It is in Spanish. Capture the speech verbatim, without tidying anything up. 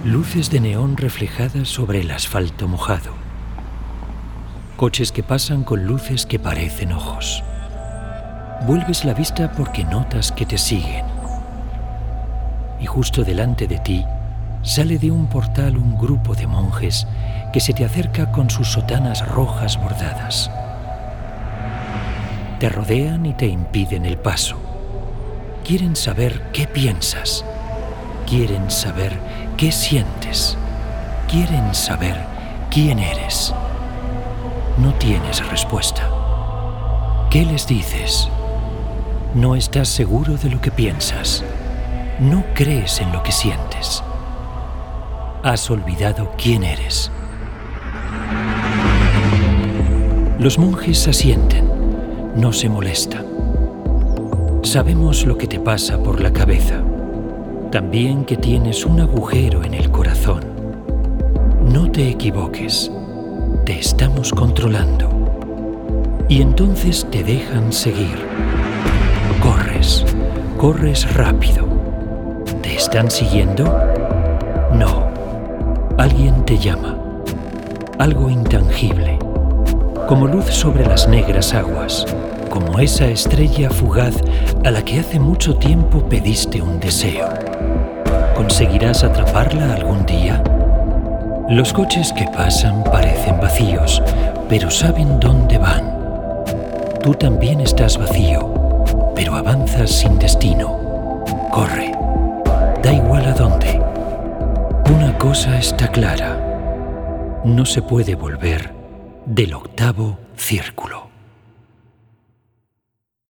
Luces de neón reflejadas sobre el asfalto mojado. Coches que pasan con luces que parecen ojos. Vuelves la vista porque notas que te siguen. Y justo delante de ti sale de un portal un grupo de monjes que se te acerca con sus sotanas rojas bordadas. Te rodean y te impiden el paso. Quieren saber qué piensas. Quieren saber qué sientes. Quieren saber quién eres. No tienes respuesta. ¿Qué les dices? No estás seguro de lo que piensas. No crees en lo que sientes. Has olvidado quién eres. Los monjes asienten. No se molestan. Sabemos lo que te pasa por la cabeza. También que tienes un agujero en el corazón. No te equivoques. Te estamos controlando. Y entonces te dejan seguir. Corres. Corres rápido. ¿Te están siguiendo? No. Alguien te llama. Algo intangible. Como luz sobre las negras aguas. Como esa estrella fugaz a la que hace mucho tiempo pediste un deseo. ¿Conseguirás atraparla algún día? Los coches que pasan parecen vacíos, pero saben dónde van. Tú también estás vacío, pero avanzas sin destino. Corre. Da igual a dónde. Una cosa está clara. No se puede volver del octavo círculo.